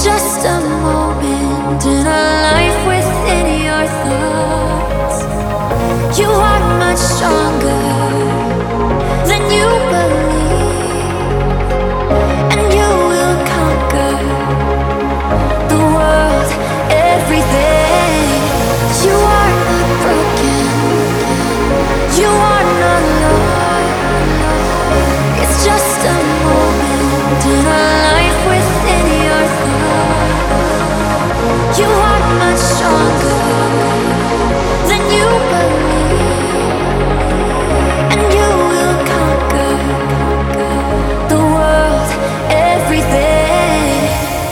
just a moment in a life within your thoughts. You are much stronger than you believe, and you will conquer the world, everything. You are not broken, you are not lost. It's just a moment in a life within your thoughts. You are much stronger than you believe, and you will conquer the world, everything.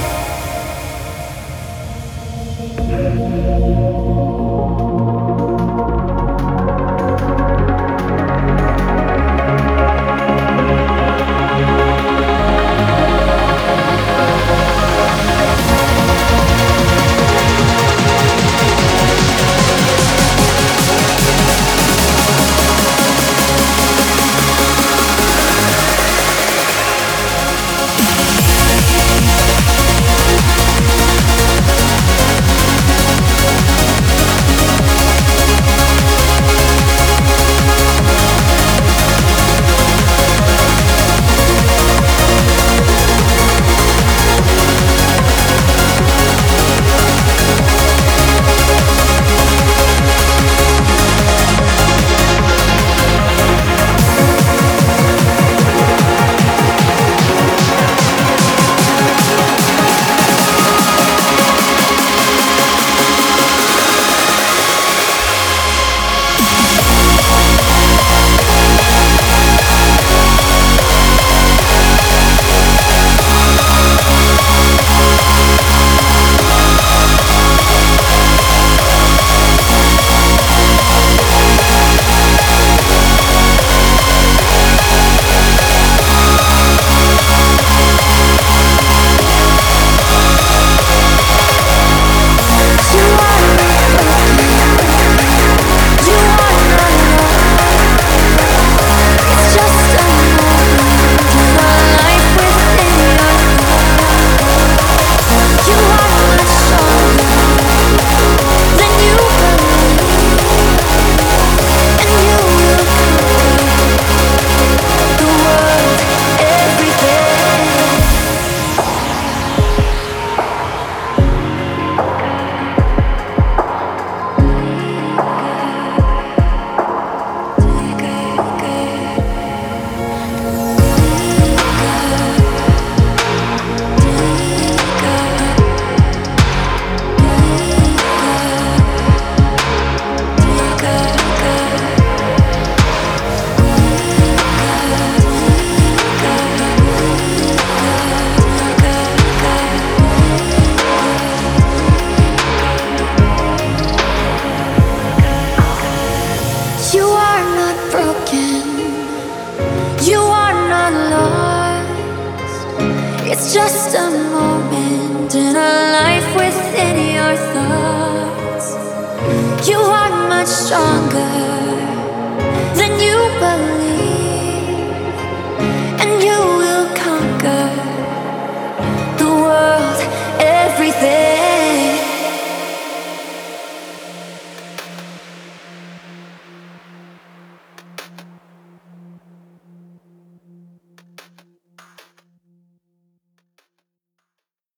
You are not broken, you are not lost. It's just a moment in a life within your thoughts. You are much stronger